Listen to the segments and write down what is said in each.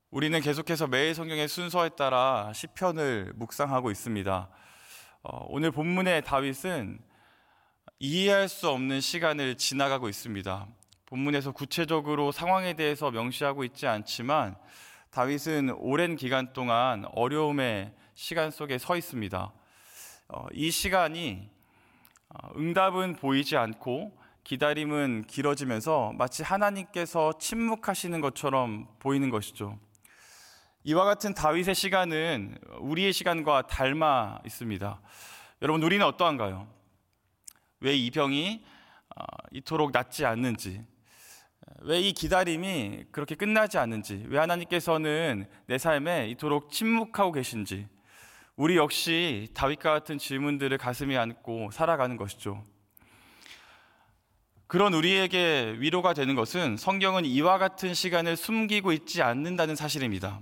우리는 계속해서 매일 성경의 순서에 따라 시편을 묵상하고 있습니다. 오늘 본문의 다윗은 이해할 수 없는 시간을 지나가고 있습니다. 본문에서 구체적으로 상황에 대해서 명시하고 있지 않지만 다윗은 오랜 기간 동안 어려움의 시간 속에 서 있습니다. 이 시간이 응답은 보이지 않고 기다림은 길어지면서 마치 하나님께서 침묵하시는 것처럼 보이는 것이죠. 이와 같은 다윗의 시간은 우리의 시간과 닮아 있습니다. 여러분, 우리는 어떠한가요? 왜 이 병이 이토록 낫지 않는지, 왜 이 기다림이 그렇게 끝나지 않는지, 왜 하나님께서는 내 삶에 이토록 침묵하고 계신지, 우리 역시 다윗과 같은 질문들을 가슴에 안고 살아가는 것이죠. 그런 우리에게 위로가 되는 것은 성경은 이와 같은 시간을 숨기고 있지 않는다는 사실입니다.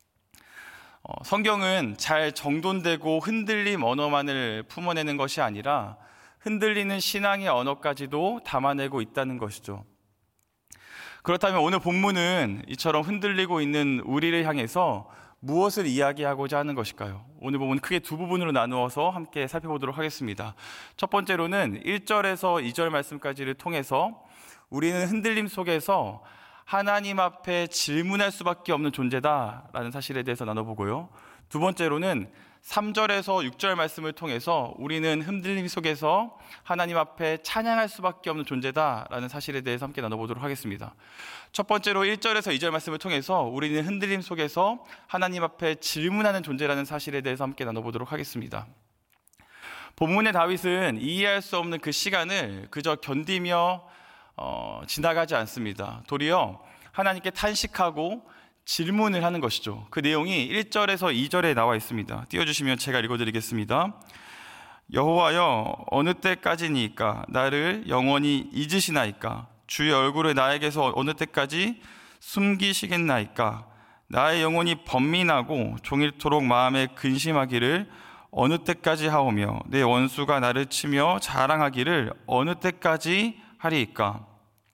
성경은 잘 정돈되고 흔들림 언어만을 품어내는 것이 아니라 흔들리는 신앙의 언어까지도 담아내고 있다는 것이죠. 그렇다면 오늘 본문은 이처럼 흔들리고 있는 우리를 향해서 무엇을 이야기하고자 하는 것일까요? 오늘 본문 크게 두 부분으로 나누어서 함께 살펴보도록 하겠습니다. 첫 번째로는 1절에서 2절 말씀까지를 통해서 우리는 흔들림 속에서 하나님 앞에 질문할 수밖에 없는 존재다라는 사실에 대해서 나눠보고요. 두 번째로는 3절에서 6절 말씀을 통해서 우리는 흔들림 속에서 하나님 앞에 찬양할 수밖에 없는 존재다라는 사실에 대해서 함께 나눠보도록 하겠습니다. 첫 번째로 1절에서 2절 말씀을 통해서 우리는 흔들림 속에서 하나님 앞에 질문하는 존재라는 사실에 대해서 함께 나눠보도록 하겠습니다. 본문의 다윗은 이해할 수 없는 그 시간을 그저 견디며 지나가지 않습니다. 도리어 하나님께 탄식하고 질문을 하는 것이죠. 그 내용이 1절에서 2절에 나와 있습니다. 띄워주시면 제가 읽어드리겠습니다. 여호와여, 어느 때까지니까 나를 영원히 잊으시나이까? 주의 얼굴을 나에게서 어느 때까지 숨기시겠나이까? 나의 영혼이 번민하고 종일토록 마음에 근심하기를 어느 때까지 하오며 내 원수가 나를 치며 자랑하기를 어느 때까지 하리이까?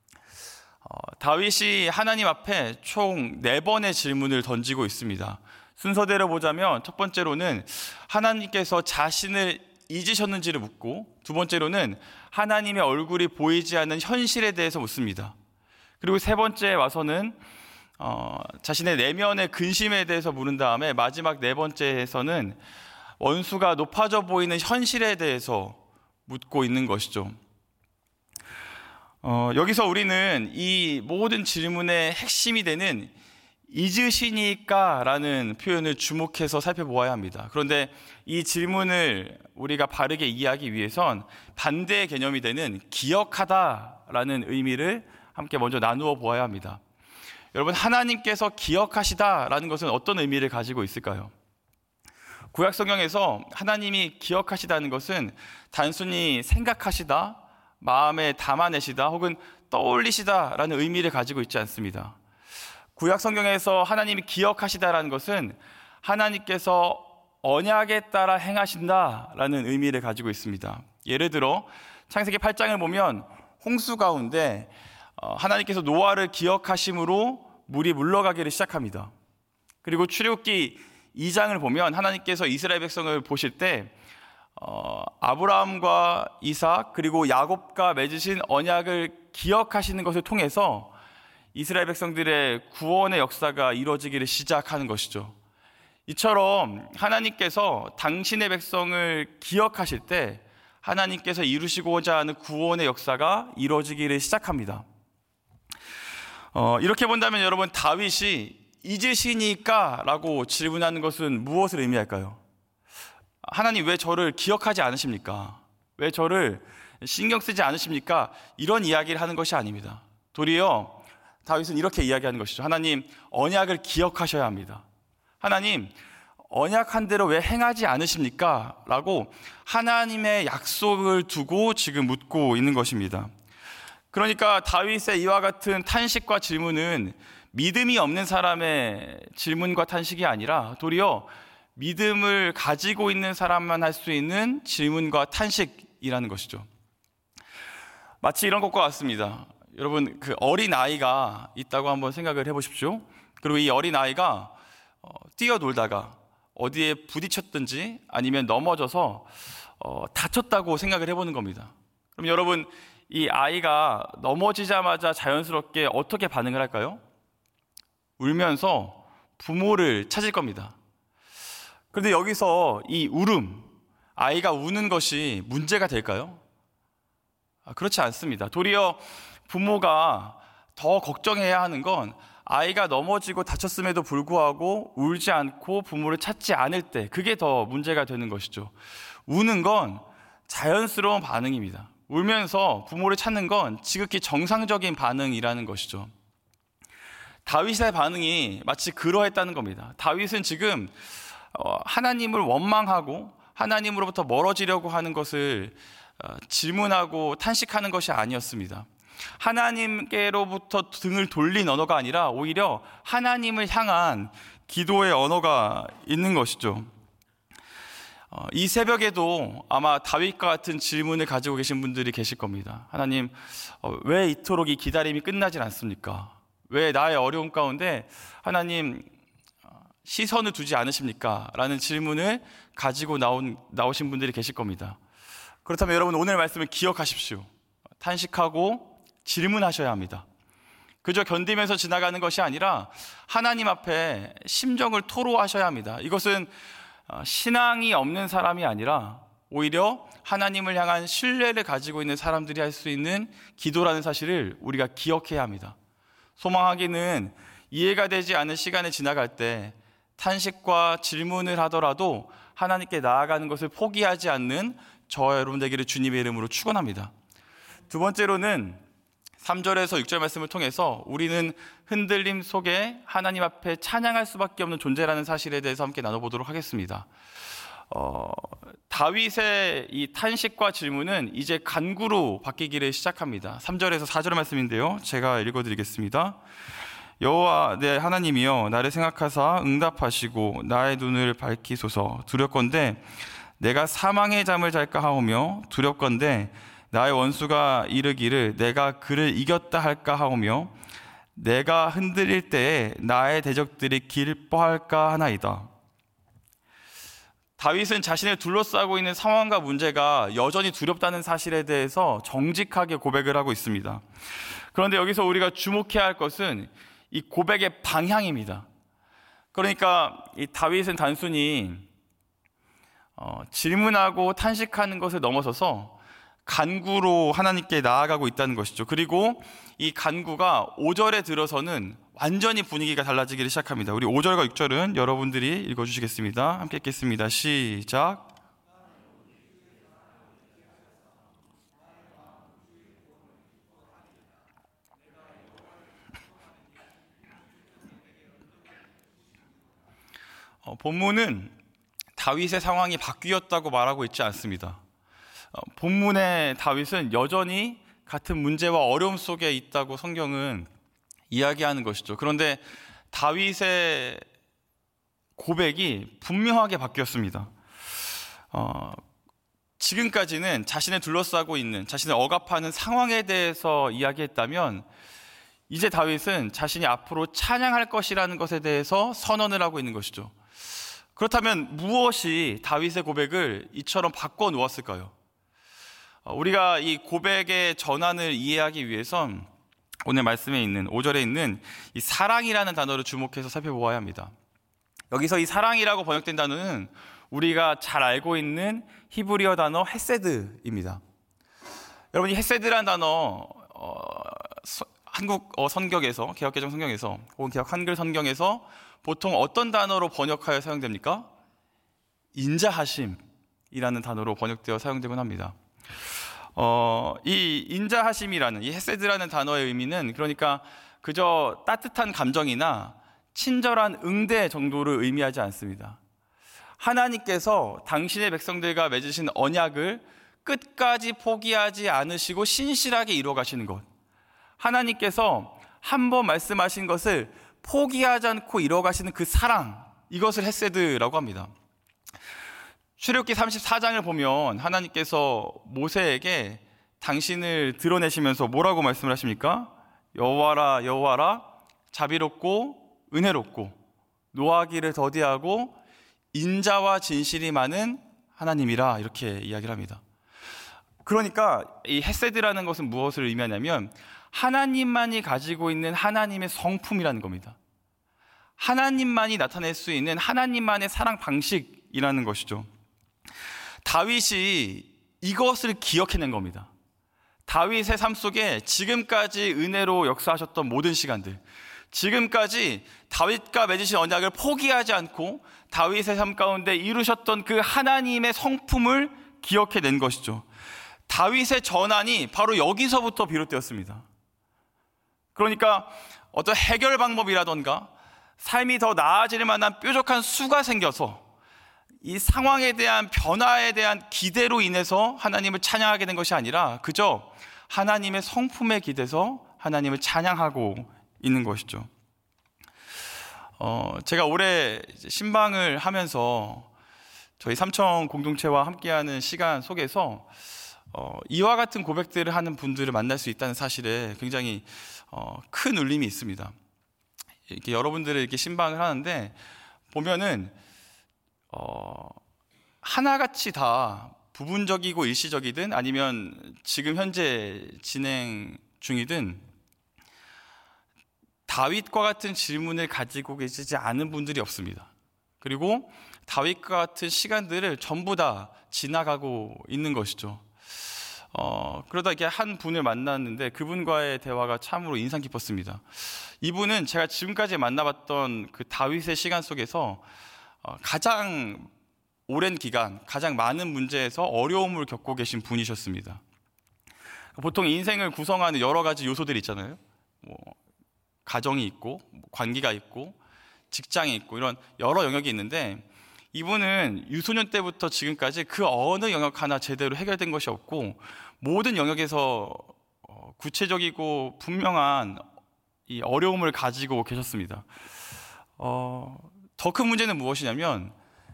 다윗이 하나님 앞에 총 4번의 질문을 던지고 있습니다. 순서대로 보자면 첫 번째로는 하나님께서 자신을 잊으셨는지를 묻고, 두 번째로는 하나님의 얼굴이 보이지 않는 현실에 대해서 묻습니다. 그리고 세 번째에 와서는 자신의 내면의 근심에 대해서 물은 다음에 마지막 네 번째에서는 원수가 높아져 보이는 현실에 대해서 묻고 있는 것이죠. 여기서 우리는 이 모든 질문의 핵심이 되는 잊으시니까 라는 표현을 주목해서 살펴보아야 합니다. 그런데 이 질문을 우리가 바르게 이해하기 위해선 반대의 개념이 되는 기억하다 라는 의미를 함께 먼저 나누어 보아야 합니다. 여러분, 하나님께서 기억하시다 라는 것은 어떤 의미를 가지고 있을까요? 구약 성경에서 하나님이 기억하시다는 것은 단순히 생각하시다, 마음에 담아내시다 혹은 떠올리시다라는 의미를 가지고 있지 않습니다. 구약 성경에서 하나님이 기억하시다라는 것은 하나님께서 언약에 따라 행하신다라는 의미를 가지고 있습니다. 예를 들어 창세기 8장을 보면 홍수 가운데 하나님께서 노아를 기억하심으로 물이 물러가기를 시작합니다. 그리고 출애굽기 2장을 보면 하나님께서 이스라엘 백성을 보실 때 아브라함과 이삭 그리고 야곱과 맺으신 언약을 기억하시는 것을 통해서 이스라엘 백성들의 구원의 역사가 이루어지기를 시작하는 것이죠. 이처럼 하나님께서 당신의 백성을 기억하실 때 하나님께서 이루시고자 하는 구원의 역사가 이루어지기를 시작합니다. 이렇게 본다면 여러분, 다윗이 잊으시니까 라고 질문하는 것은 무엇을 의미할까요? 하나님, 왜 저를 기억하지 않으십니까? 왜 저를 신경 쓰지 않으십니까? 이런 이야기를 하는 것이 아닙니다. 도리어 다윗은 이렇게 이야기하는 것이죠. 하나님, 언약을 기억하셔야 합니다. 하나님, 언약한 대로 왜 행하지 않으십니까? 라고 하나님의 약속을 두고 지금 묻고 있는 것입니다. 그러니까 다윗의 이와 같은 탄식과 질문은 믿음이 없는 사람의 질문과 탄식이 아니라 도리어 믿음을 가지고 있는 사람만 할 수 있는 질문과 탄식이라는 것이죠. 마치 이런 것과 같습니다. 여러분, 그 어린 아이가 있다고 한번 생각을 해보십시오. 그리고 이 어린아이가 뛰어놀다가 어디에 부딪혔든지 아니면 넘어져서 다쳤다고 생각을 해보는 겁니다. 그럼 여러분, 이 아이가 넘어지자마자 자연스럽게 어떻게 반응을 할까요? 울면서 부모를 찾을 겁니다. 그런데 여기서 이 울음, 아이가 우는 것이 문제가 될까요? 그렇지 않습니다. 도리어 부모가 더 걱정해야 하는 건 아이가 넘어지고 다쳤음에도 불구하고 울지 않고 부모를 찾지 않을 때, 그게 더 문제가 되는 것이죠. 우는 건 자연스러운 반응입니다. 울면서 부모를 찾는 건 지극히 정상적인 반응이라는 것이죠. 다윗의 반응이 마치 그러했다는 겁니다. 다윗은 지금 하나님을 원망하고 하나님으로부터 멀어지려고 하는 것을 질문하고 탄식하는 것이 아니었습니다. 하나님께로부터 등을 돌린 언어가 아니라 오히려 하나님을 향한 기도의 언어가 있는 것이죠. 이 새벽에도 아마 다윗과 같은 질문을 가지고 계신 분들이 계실 겁니다. 하나님, 왜 이토록 이 기다림이 끝나질 않습니까? 왜 나의 어려움 가운데 하나님 시선을 두지 않으십니까? 라는 질문을 가지고 나오신 분들이 계실 겁니다. 그렇다면 여러분, 오늘 말씀을 기억하십시오. 탄식하고 질문하셔야 합니다. 그저 견디면서 지나가는 것이 아니라 하나님 앞에 심정을 토로하셔야 합니다. 이것은 신앙이 없는 사람이 아니라 오히려 하나님을 향한 신뢰를 가지고 있는 사람들이 할 수 있는 기도라는 사실을 우리가 기억해야 합니다. 소망하기는 이해가 되지 않은 시간이 지나갈 때 탄식과 질문을 하더라도 하나님께 나아가는 것을 포기하지 않는 저와 여러분 되기를 주님의 이름으로 축원합니다. 두 번째로는 3절에서 6절 말씀을 통해서 우리는 흔들림 속에 하나님 앞에 찬양할 수밖에 없는 존재라는 사실에 대해서 함께 나눠보도록 하겠습니다. 다윗의 이 탄식과 질문은 이제 간구로 바뀌기를 시작합니다. 3절에서 4절 말씀인데요, 제가 읽어드리겠습니다. 여호와 내 하나님이여, 나를 생각하사 응답하시고 나의 눈을 밝히소서. 두렵건대 내가 사망의 잠을 잘까 하오며, 두렵건대 나의 원수가 이르기를 내가 그를 이겼다 할까 하오며, 내가 흔들릴 때에 나의 대적들이 기뻐할까 하나이다. 다윗은 자신을 둘러싸고 있는 상황과 문제가 여전히 두렵다는 사실에 대해서 정직하게 고백을 하고 있습니다. 그런데 여기서 우리가 주목해야 할 것은 이 고백의 방향입니다. 그러니까 이 다윗은 단순히 질문하고 탄식하는 것을 넘어서서 간구로 하나님께 나아가고 있다는 것이죠. 그리고 이 간구가 5절에 들어서는 완전히 분위기가 달라지기 시작합니다. 우리 5절과 6절은 여러분들이 읽어주시겠습니다. 함께 읽겠습니다. 시작. 본문은 다윗의 상황이 바뀌었다고 말하고 있지 않습니다. 본문의 다윗은 여전히 같은 문제와 어려움 속에 있다고 성경은 이야기하는 것이죠. 그런데 다윗의 고백이 분명하게 바뀌었습니다. 지금까지는 자신을 둘러싸고 있는, 자신을 억압하는 상황에 대해서 이야기했다면 이제 다윗은 자신이 앞으로 찬양할 것이라는 것에 대해서 선언을 하고 있는 것이죠. 그렇다면 무엇이 다윗의 고백을 이처럼 바꿔 놓았을까요? 우리가 이 고백의 전환을 이해하기 위해선 오늘 말씀에 있는 5절에 있는 이 사랑이라는 단어를 주목해서 살펴보아야 합니다. 여기서 이 사랑이라고 번역된 단어는 우리가 잘 알고 있는 히브리어 단어 헤세드입니다. 여러분, 이 헤세드라는 단어 한국 성경에서, 개역개정 성경에서 혹은 개역 한글 성경에서 보통 어떤 단어로 번역하여 사용됩니까? 인자하심이라는 단어로 번역되어 사용되곤 합니다. 이 인자하심이라는, 이 헤세드라는 단어의 의미는 그러니까 그저 따뜻한 감정이나 친절한 응대 정도를 의미하지 않습니다. 하나님께서 당신의 백성들과 맺으신 언약을 끝까지 포기하지 않으시고 신실하게 이루어 가시는 것, 하나님께서 한 번 말씀하신 것을 포기하지 않고 이루어 가시는 그 사랑, 이것을 헤세드라고 합니다. 출애굽기 34장을 보면 하나님께서 모세에게 당신을 드러내시면서 뭐라고 말씀을 하십니까? 여호와라 여호와라, 자비롭고 은혜롭고 노하기를 더디하고 인자와 진실이 많은 하나님이라 이렇게 이야기를 합니다. 그러니까 이 헤세드라는 것은 무엇을 의미하냐면 하나님만이 가지고 있는 하나님의 성품이라는 겁니다. 하나님만이 나타낼 수 있는 하나님만의 사랑 방식이라는 것이죠. 다윗이 이것을 기억해낸 겁니다. 다윗의 삶 속에 지금까지 은혜로 역사하셨던 모든 시간들, 지금까지 다윗과 맺으신 언약을 포기하지 않고 다윗의 삶 가운데 이루셨던 그 하나님의 성품을 기억해낸 것이죠. 다윗의 전환이 바로 여기서부터 비롯되었습니다. 그러니까 어떤 해결 방법이라던가 삶이 더 나아질 만한 뾰족한 수가 생겨서 이 상황에 대한 변화에 대한 기대로 인해서 하나님을 찬양하게 된 것이 아니라 그저 하나님의 성품에 기대서 하나님을 찬양하고 있는 것이죠. 제가 올해 신방을 하면서 저희 삼청 공동체와 함께하는 시간 속에서 이와 같은 고백들을 하는 분들을 만날 수 있다는 사실에 굉장히 큰 울림이 있습니다. 이렇게 여러분들을 이렇게 신방을 하는데 보면은 하나같이 다 부분적이고 일시적이든 아니면 지금 현재 진행 중이든 다윗과 같은 질문을 가지고 계시지 않은 분들이 없습니다. 그리고 다윗과 같은 시간들을 전부 다 지나가고 있는 것이죠. 그러다 이렇게 한 분을 만났는데 그분과의 대화가 참으로 인상 깊었습니다. 이분은 제가 지금까지 만나봤던 그 다윗의 시간 속에서 가장 오랜 기간, 가장 많은 문제에서 어려움을 겪고 계신 분이셨습니다. 보통 인생을 구성하는 여러 가지 요소들이 있잖아요. 가정이 있고, 관계가 있고, 직장이 있고, 이런 여러 영역이 있는데 이분은 유소년 때부터 지금까지 그 어느 영역 하나 제대로 해결된 것이 없고 모든 영역에서 구체적이고 분명한 이 어려움을 가지고 계셨습니다. 더 큰 문제는 무엇이냐면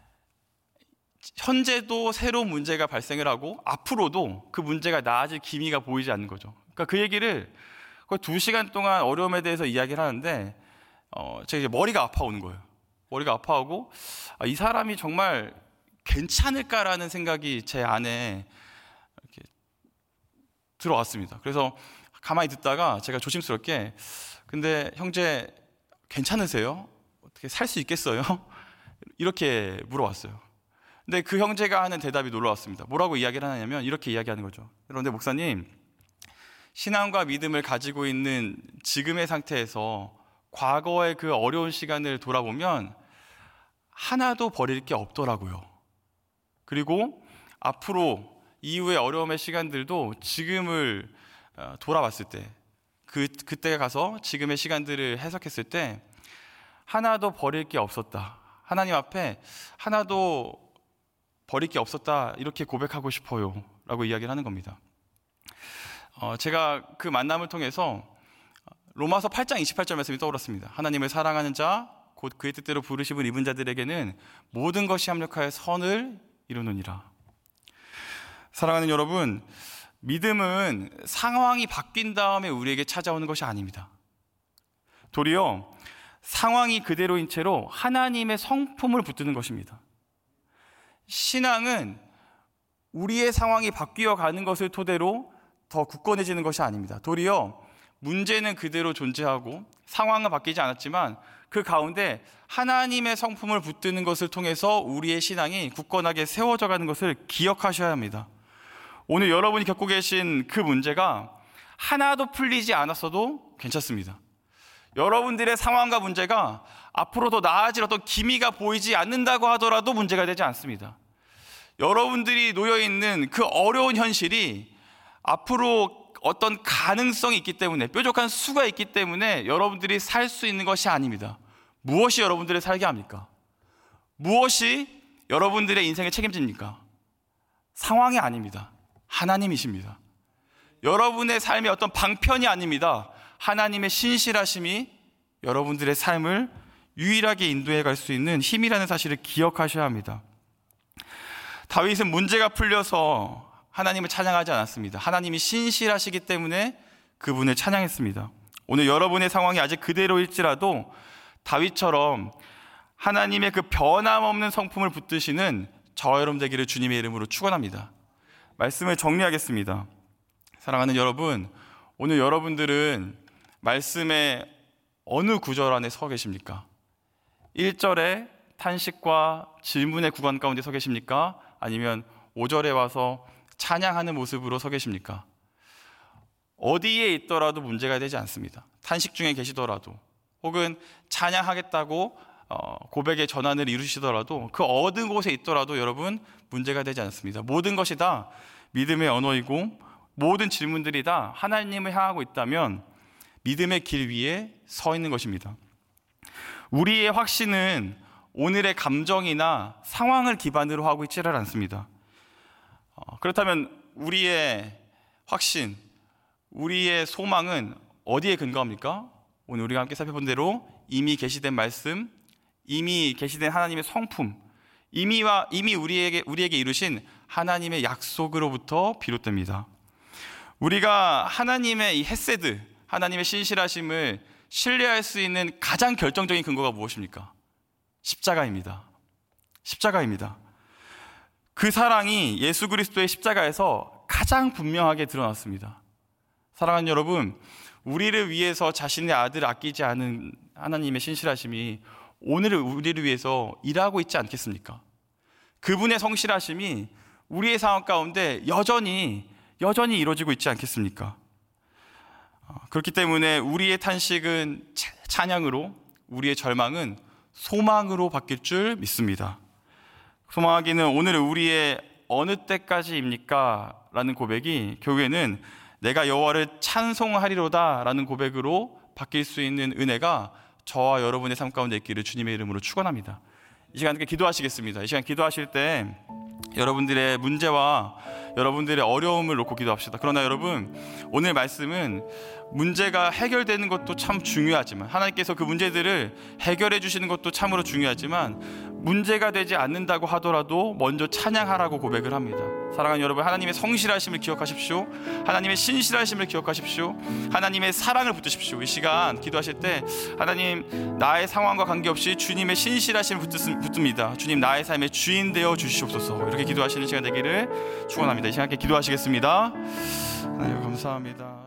현재도 새로운 문제가 발생을 하고 앞으로도 그 문제가 나아질 기미가 보이지 않는 거죠. 그러니까 그 얘기를 거의 2시간 동안 어려움에 대해서 이야기를 하는데 제가 이제 머리가 아파오는 거예요. 머리가 아파오고 이 사람이 정말 괜찮을까라는 생각이 제 안에 이렇게 들어왔습니다. 그래서 가만히 듣다가 제가 조심스럽게 근데 형제 괜찮으세요? 어떻게 살 수 있겠어요? 이렇게 물어봤어요. 근데 그 형제가 하는 대답이 놀라웠습니다. 뭐라고 이야기를 하냐면 이렇게 이야기하는 거죠. 그런데 목사님, 신앙과 믿음을 가지고 있는 지금의 상태에서 과거의 그 어려운 시간을 돌아보면 하나도 버릴 게 없더라고요. 그리고 앞으로 이후의 어려움의 시간들도 지금을 돌아봤을 때 그때 가서 지금의 시간들을 해석했을 때 하나도 버릴 게 없었다. 하나님 앞에 하나도 버릴 게 없었다. 이렇게 고백하고 싶어요. 라고 이야기를 하는 겁니다. 제가 그 만남을 통해서 로마서 8장 28절 말씀이 떠올랐습니다. 하나님을 사랑하는 자, 곧 그의 뜻대로 부르심을 입은 자들에게는 모든 것이 합력하여 선을 이루느니라. 사랑하는 여러분, 믿음은 상황이 바뀐 다음에 우리에게 찾아오는 것이 아닙니다. 도리어 상황이 그대로인 채로 하나님의 성품을 붙드는 것입니다. 신앙은 우리의 상황이 바뀌어 가는 것을 토대로 더 굳건해지는 것이 아닙니다. 도리어 문제는 그대로 존재하고 상황은 바뀌지 않았지만 그 가운데 하나님의 성품을 붙드는 것을 통해서 우리의 신앙이 굳건하게 세워져 가는 것을 기억하셔야 합니다. 오늘 여러분이 겪고 계신 그 문제가 하나도 풀리지 않았어도 괜찮습니다. 여러분들의 상황과 문제가 앞으로 더 나아질 어떤 기미가 보이지 않는다고 하더라도 문제가 되지 않습니다. 여러분들이 놓여있는 그 어려운 현실이 앞으로 어떤 가능성이 있기 때문에, 뾰족한 수가 있기 때문에 여러분들이 살 수 있는 것이 아닙니다. 무엇이 여러분들을 살게 합니까? 무엇이 여러분들의 인생을 책임집니까? 상황이 아닙니다. 하나님이십니다. 여러분의 삶이 어떤 방편이 아닙니다. 하나님의 신실하심이 여러분들의 삶을 유일하게 인도해 갈 수 있는 힘이라는 사실을 기억하셔야 합니다. 다윗은 문제가 풀려서 하나님을 찬양하지 않았습니다. 하나님이 신실하시기 때문에 그분을 찬양했습니다. 오늘 여러분의 상황이 아직 그대로일지라도 다윗처럼 하나님의 그 변함없는 성품을 붙드시는 저와 여러분 되기를 주님의 이름으로 축원합니다. 말씀을 정리하겠습니다. 사랑하는 여러분, 오늘 여러분들은 말씀의 어느 구절 안에 서 계십니까? 1절에 탄식과 질문의 구간 가운데 서 계십니까? 아니면 5절에 와서 찬양하는 모습으로 서 계십니까? 어디에 있더라도 문제가 되지 않습니다. 탄식 중에 계시더라도, 혹은 찬양하겠다고 고백의 전환을 이루시더라도, 그 어느 곳에 있더라도 여러분 문제가 되지 않습니다. 모든 것이 다 믿음의 언어이고 모든 질문들이 다 하나님을 향하고 있다면 믿음의 길 위에 서 있는 것입니다. 우리의 확신은 오늘의 감정이나 상황을 기반으로 하고 있지를 않습니다. 그렇다면 우리의 확신, 우리의 소망은 어디에 근거합니까? 오늘 우리가 함께 살펴본 대로 이미 계시된 말씀, 이미 계시된 하나님의 성품, 이미 우리에게 이루신 하나님의 약속으로부터 비롯됩니다. 우리가 하나님의 이 헤세드, 하나님의 신실하심을 신뢰할 수 있는 가장 결정적인 근거가 무엇입니까? 십자가입니다. 십자가입니다. 그 사랑이 예수 그리스도의 십자가에서 가장 분명하게 드러났습니다. 사랑하는 여러분, 우리를 위해서 자신의 아들을 아끼지 않은 하나님의 신실하심이 오늘 우리를 위해서 일하고 있지 않겠습니까? 그분의 성실하심이 우리의 상황 가운데 여전히 이루어지고 있지 않겠습니까? 그렇기 때문에 우리의 탄식은 찬양으로, 우리의 절망은 소망으로 바뀔 줄 믿습니다. 소망하기는 오늘 우리의 어느 때까지입니까? 라는 고백이 결국에는 내가 여호와를 찬송하리로다 라는 고백으로 바뀔 수 있는 은혜가 저와 여러분의 삶 가운데 있기를 주님의 이름으로 축원합니다. 이 시간 함께 기도하시겠습니다. 이 시간 기도하실 때 여러분들의 문제와 여러분들의 어려움을 놓고 기도합시다. 그러나 여러분, 오늘 말씀은 문제가 해결되는 것도 참 중요하지만, 하나님께서 그 문제들을 해결해 주시는 것도 참으로 중요하지만, 문제가 되지 않는다고 하더라도 먼저 찬양하라고 고백을 합니다. 사랑하는 여러분, 하나님의 성실하심을 기억하십시오. 하나님의 신실하심을 기억하십시오. 하나님의 사랑을 붙드십시오. 이 시간 기도하실 때 하나님, 나의 상황과 관계없이 주님의 신실하심을 붙듭니다. 주님, 나의 삶의 주인 되어 주시옵소서. 이렇게 기도하시는 시간 되기를 축원합니다. 이 시간 함께 기도하시겠습니다. 하나님 감사합니다.